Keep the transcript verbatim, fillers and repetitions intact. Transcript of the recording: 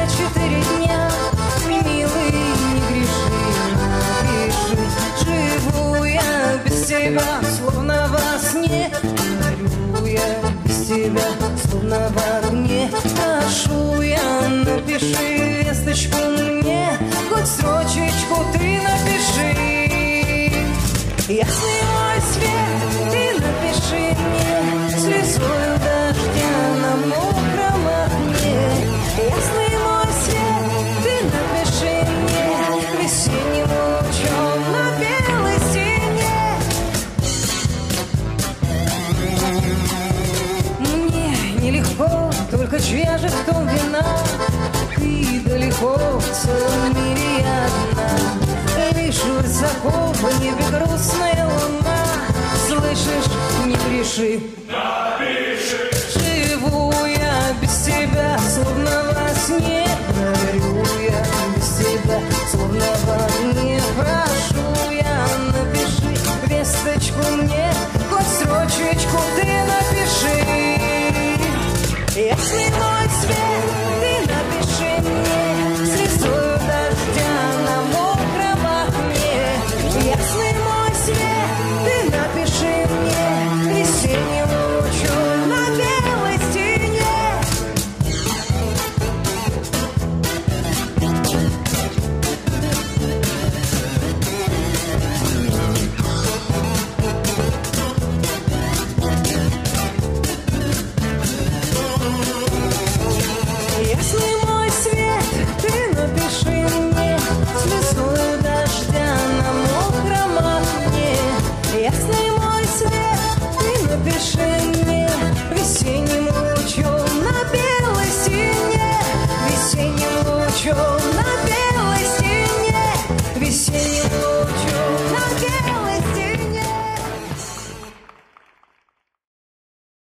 четыре дня. Милый, не греши, напиши. Живу я без тебя, словно во сне. Горю я без тебя, словно в огне. Прошу я, напиши весточку мне, хоть строчечку ты напиши. Ясный мой свет, ты напиши мне слезою дождя на мокром окне. Ясный мой свет, ты напиши мне весенним лучом на белой стене. Мне нелегко, только чья же в том вина? Ты далеко, в целом мире одна. Лишь высоко в небе грустная луна. Слышишь, не греши, напиши. Живу я без тебя, словно во сне. Горю я без тебя, словно в огне. Прошу я, напиши весточку мне, хоть строчечку ты напиши. Ясный мой свет, ты напиши мне слезою дождя на мокром окне. Ясный мой свет, ты напиши мне весенним лучом на белой стене. Ясный мой свет, ты напиши мне слезою дождя на мокром окне. Ясный мой свет, ты напиши мне весенним лучом на белой стене. Весенним лучом